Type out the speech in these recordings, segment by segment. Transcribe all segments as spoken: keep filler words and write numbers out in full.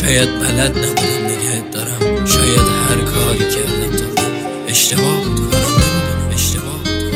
شاید بلد نبودم نگهت دارم، شاید هر کاری کردم تا اشتباه بود کارم، نمیدونم اشتباه بود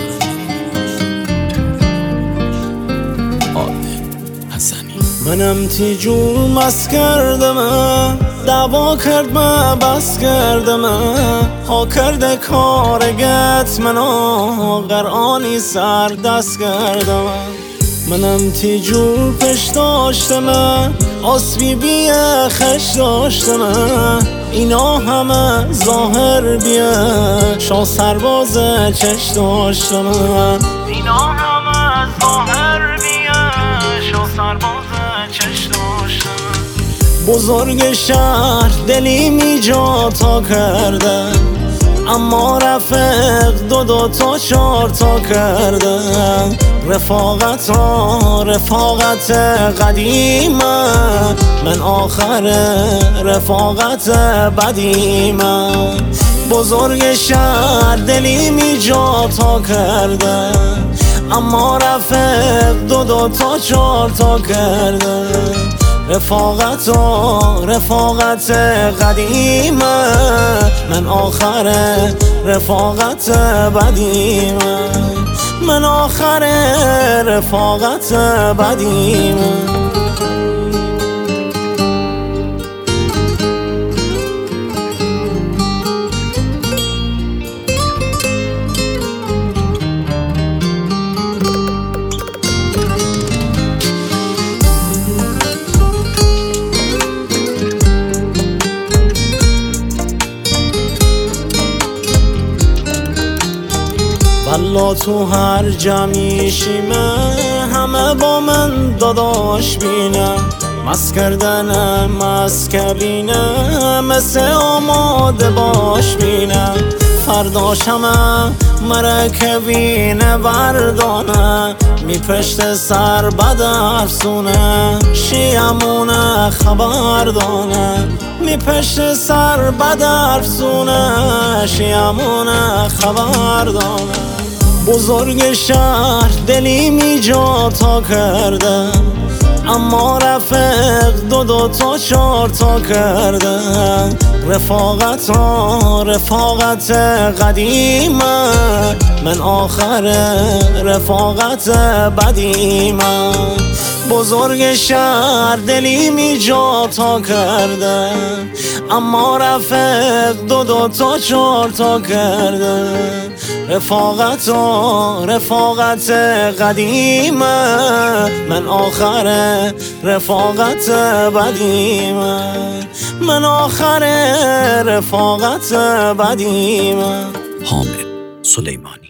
کارم. حسنی منم تیجور مس کردم، دعوا کرد ما بس کردم، ها کرده کارگت منو قرآنی سر دست کردم. منم تیجور پش داشتم، آسبی بیه خش داشتم، اینا همه ظاهر بیه شا سرباز چش داشتم. اینا همه ظاهر بیه شا سرباز چش داشتم. بزرگ شهر دلی می جا تا کرده، اما رفیق دو دو تا چار تا کرده. رفاقت ها رفاقت قدیمه، من آخر رفاقت بدیمه. بزرگ شهر دلی می جا تا کرده، اما رفیق دو دو تا چار تا کرده. رفاقت و رفاقت قدیمه، من آخر رفاقت بدیمه. من آخر رفاقت بدیمه. والله تو هر جمعیشیمه همه با من داداش بینه، مس کردن مس کبینه مثل آماده باش بینه. فرداش همه مرکبینه وردانه، می پشت سر بد افسونه شیمونه خبردانه. می پشت سر بد افسونه شیمونه خبردانه. بزرگ شهر دلی می جا تا کرده، اما رفیق دو دو تا چار تا کرده. رفاقت ها رفاقت قدیمه، من آخر رفاقت بدیمه. بزرگ شهر دلی می جا تا کرده، اما رفیق دو دو تا چار تا کرده. رفاقت و رفاقت قدیمه، من آخر رفاقت بدیمه. من آخر رفاقت بدیمه. حامد سلیمانی.